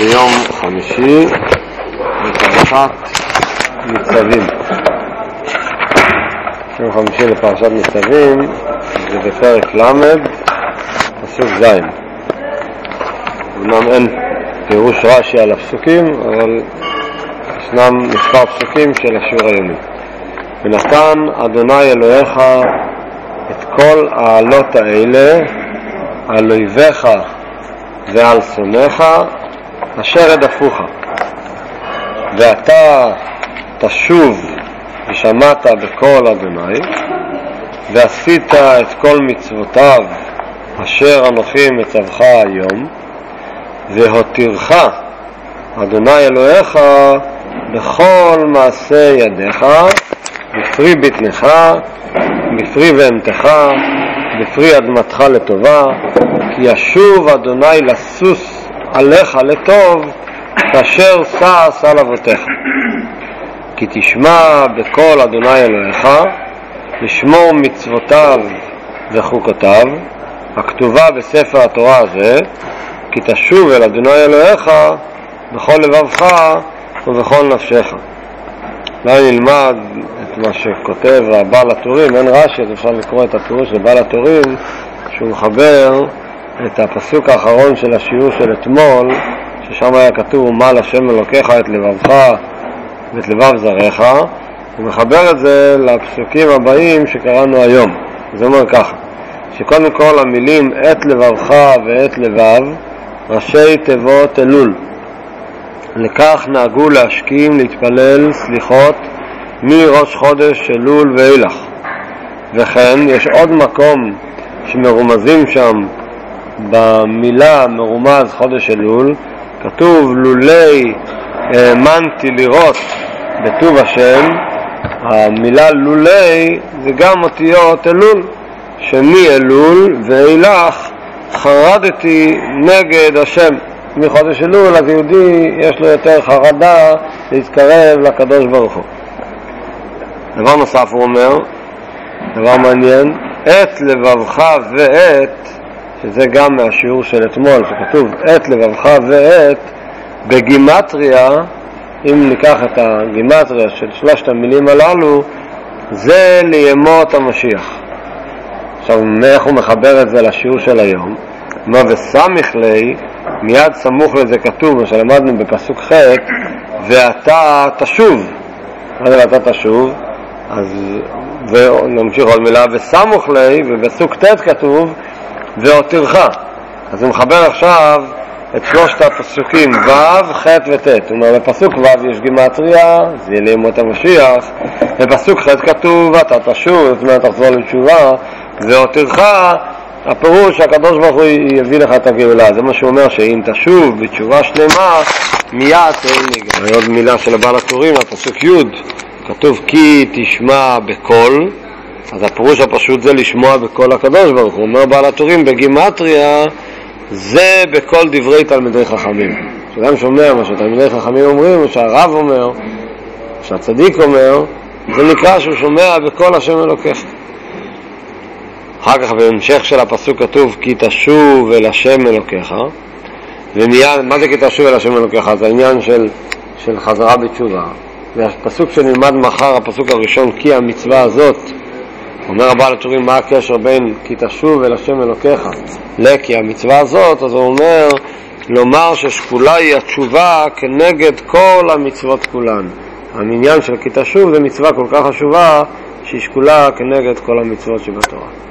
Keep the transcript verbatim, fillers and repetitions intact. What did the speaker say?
ביום חמישי בפרשת ניצבים. יום חמישי לפרשת ניצבים זה בפרק למד פסוק זין. אמנם אין פירוש רש"י על הפסוקים, אבל ישנם מספר פסוקים של השיעור היומי. ונתן אדוני אלוהיך את כל העלות האלה על אויביך ועל שונאיך אשר הדפוך, ואתה תשוב ושמעת בקול אדוני ועשית את כל מצוותיו אשר אנוכי מצווך היום, והותירך אדוני אלוהיך בכל מעשה ידיך, בפרי בטנך, בפרי בהמתך, בפרי אדמתך לטובה, כי ישוב אדוני לסוס עליך לטוב כאשר שש על אבותיך. כי תשמע בקול אדוני אלוהיך, לשמור מצוותיו וחוקותיו הכתובה בספר התורה הזה, כי תשוב אל אדוני אלוהיך בכל לבבך ובכל נפשך. אולי נלמד את מה שכותב הבעל הטורים. אין רש"י, אז אפשר לקרוא את הפירוש של בעל הטורים, שהוא מחבר את הפסוק האחרון של השיעור של אתמול, ששם היה כתוב ומל השם אלוקיך את לבבך ואת לבב זרעך. הוא מחבר את זה לפסוקים הבאים שקראנו היום. זה אומר ככה, שקודם כל המילים את לבבך ואת לבב ראשי תיבות אלול. לכך נהגו להשכים להתפלל סליחות מראש חודש אלול ואילך. וכן יש עוד מקום שמרומזים שם במילה מרומז חודש אלול, כתוב לולי האמנתי לראות בטוב השם. המילה לולי זה גם אותיות אלול, שמי אלול ואילך חרדתי נגד השם. מחודש אלול אז יהודי יש לו יותר חרדה להתקרב לקדוש ברוך הוא. דבר נוסף הוא אומר, דבר מעניין, את לבבך ואת, שזה גם מהשיעור של אתמול שכתוב את לבבך ואת, בגימטריה, אם ניקח את הגימטריה של שלושת המילים הללו, זה לימות המשיח. עכשיו איך הוא מחבר את זה לשיעור של היום? מה וסמיך לי, מיד סמוך לזה כתוב, מה שלמדנו בפסוק ח', ואתה תשוב. מה זה ואתה תשוב? אז ונמשיך עוד מילה וסמוך לי, ובפסוק ט' כתוב והותירך. אז הוא מחבר עכשיו את שלושת הפסוקים ו', ח' וט'. הוא אומר בפסוק ו' יש גימטריה, זה יהיה לימות המשיח. בפסוק ח' כתוב ואתה תשוב, זאת אומרת תחזור לתשובה, והותירך הפירוש שהקדוש ברוך הוא יביא לך את הגאולה. זה מה שהוא אומר, שאם תשוב בתשובה שלמה מיד תהנה. עוד מילה של הבעל הטורים, הפסוק י' כתוב כי תשמע בקול. אז הפירוש הפשוט זה לשמוע בקול הקדוש ברוך הוא. אומר בעל הטורים בגימטריה זה בכל דברי תלמידי חכמים. כשאדם שומע מה שתלמידי חכמים אומרים, או שהרב אומר, או שהצדיק אומר, זה נקרא שהוא שומע בקול השם אלוקיך. אחר כך בהמשך של הפסוק כתוב כי תשוב אל השם אלוקיך, ומיד מה זה כי תשוב אל השם אלוקיך? זה העניין של, של חזרה בתשובה. והפסוק שנלמד מחר, הפסוק הראשון, כי המצווה הזאת, אומר הבעל הטורים מה הקשר בין כי תשוב אל השם אלוקיך לכי המצווה הזאת? אז הוא אומר לומר ששקולה היא התשובה כנגד כל המצוות כולן. העניין של כי תשוב זה מצווה כל כך חשובה שהיא שקולה כנגד כל המצוות שבתורה.